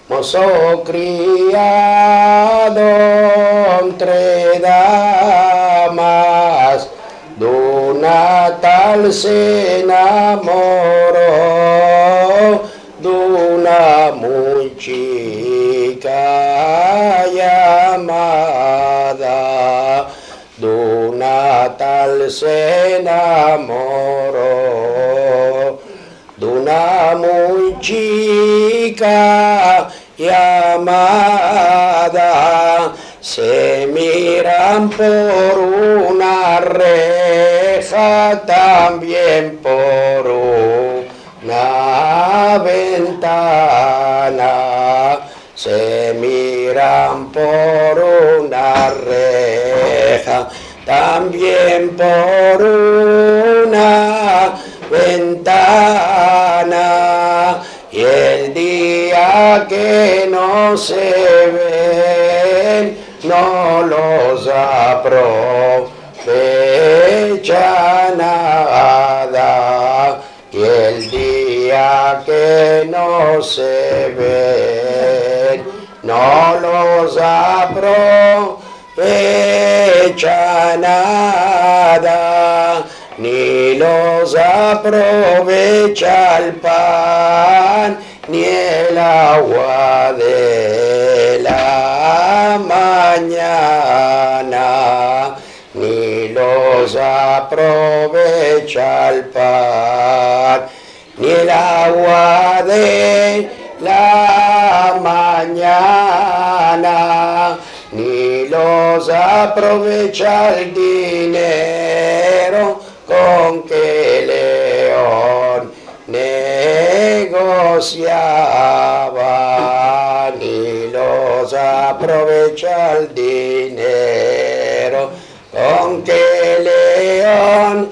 mozo criado entre damas, d'una tal se enamoró, d'una muy chica llamada, d'una tal se enamoró, d'una muy chica llamada. Se miran por una reja, también por una ventana. Se miran por una reja, también por una ventana. Y el día que no se ven, no los aprovecha nada. Y el día que no se ven, no los aprovecha nada, ni los aprovecha el pan, ni el agua de la mañana, ni los aprovecha el pan, ni el agua de la mañana, ni los aprovecha el dinero con que León negociaba, ni los aprovecha el dinero con que León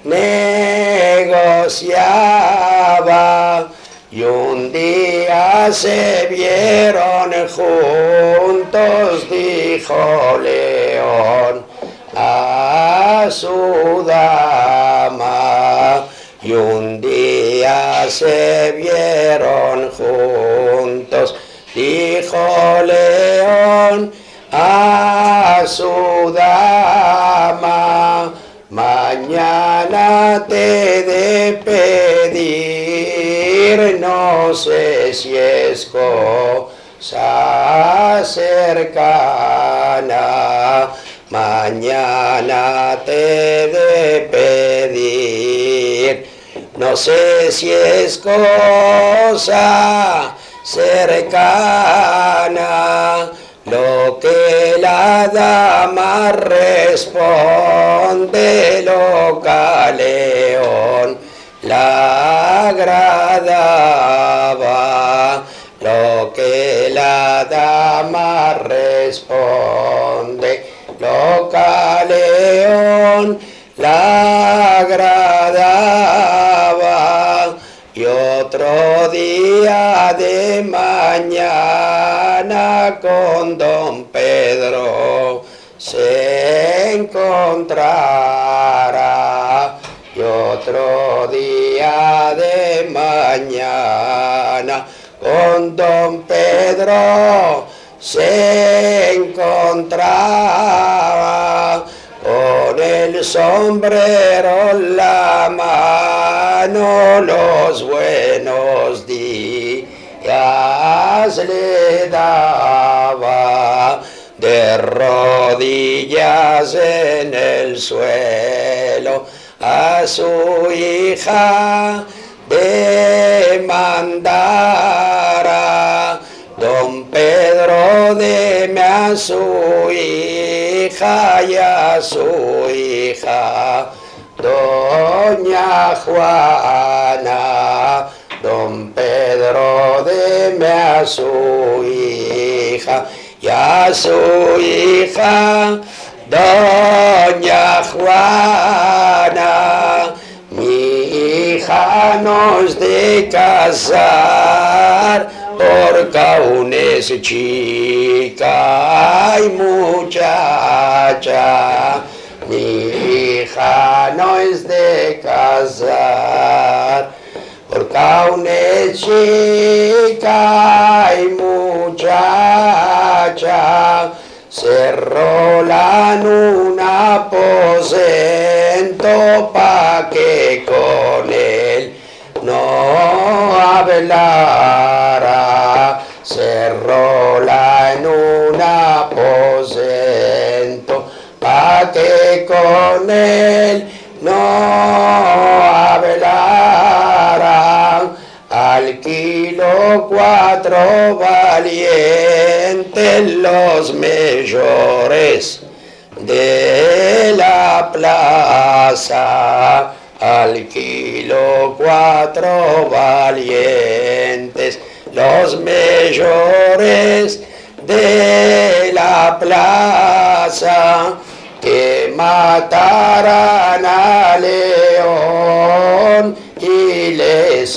negociaba. Y un día se vieron juntos, dijo León a su dama. Y un día se vieron juntos, dijo León a su dama. Mañana te he de pedir, no sé si es cosa cercana. Mañana te he de pedir, no sé si es cosa cercana. Lo que la dama responde, lo que a León la agradaba. Lo que la dama responde, lo que a León la agradaba. Y otro día de mañana con don Pedro se encontrará. Y otro día de mañana con don Pedro se encontraba. Con el sombrero en la mano, los buenos días le daba. De rodillas en el suelo a su hija demandara. Don Pedro, deme a su hija y a su hija doña Juana. Don Pedro, deme a su hija y a su hija doña Juana. Mi hija nos de casar porque aún es chica y muchacha. Mi hija no es de casar porque aún es chica y muchacha. se rolan un aposento pa' que con él no hablara. Se rola en un aposento pa' que con él no hablara. Alquiló 4 valientes los mayores de la plaza. Alquiló 4 valientes los mayores de la plaza, que mataran a león y le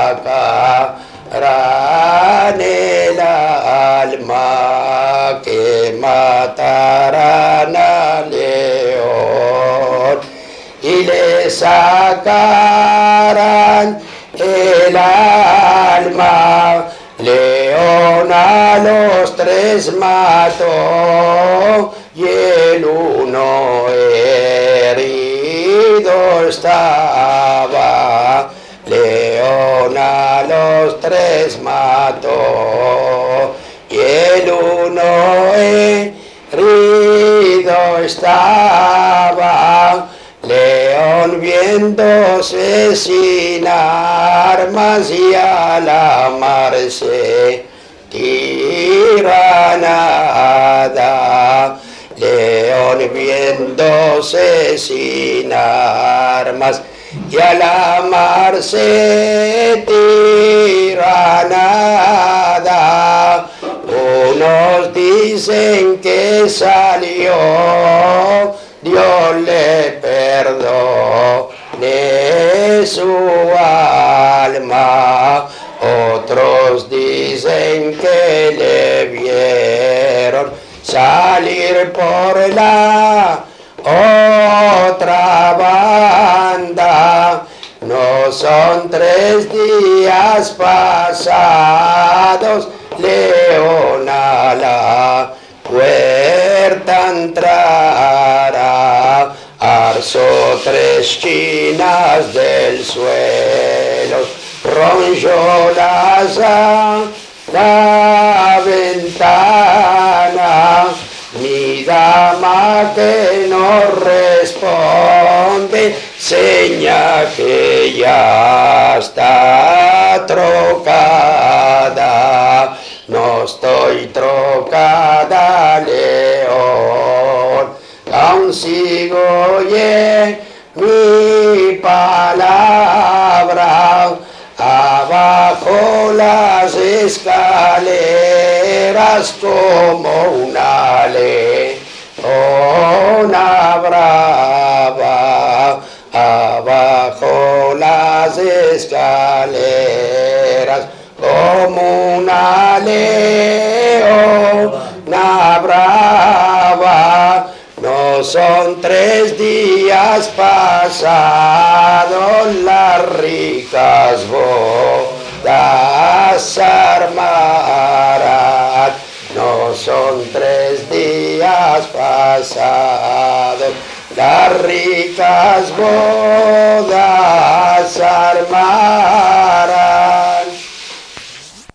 sacaran el alma, que mataran a león y le sacaran el alma. León a los 3 mató y el uno herido estaba. León a los 3 mató y el uno herido estaba. León viéndose sin armas y a la mar se tira nada. León viéndose sin armas y a la mar se tira nada. Unos dicen que salió, Dios le perdone su alma. Otros dicen que le vieron salir por la otra banda. No son 3 días pasados, León a la puerta entrará. Alzó 3 chinas del suelo, rompió la ventana. Mi dama que no responde, seña que ya está trocada. No estoy trocada, León, aún sigo mi palabra. Abajo las escaleras como una leona brava. Abajo las escaleras como una leona brava. No son 3 días pasados, las ricas bodas armarán. No son 3 días pasados, las ricas bodas armarán.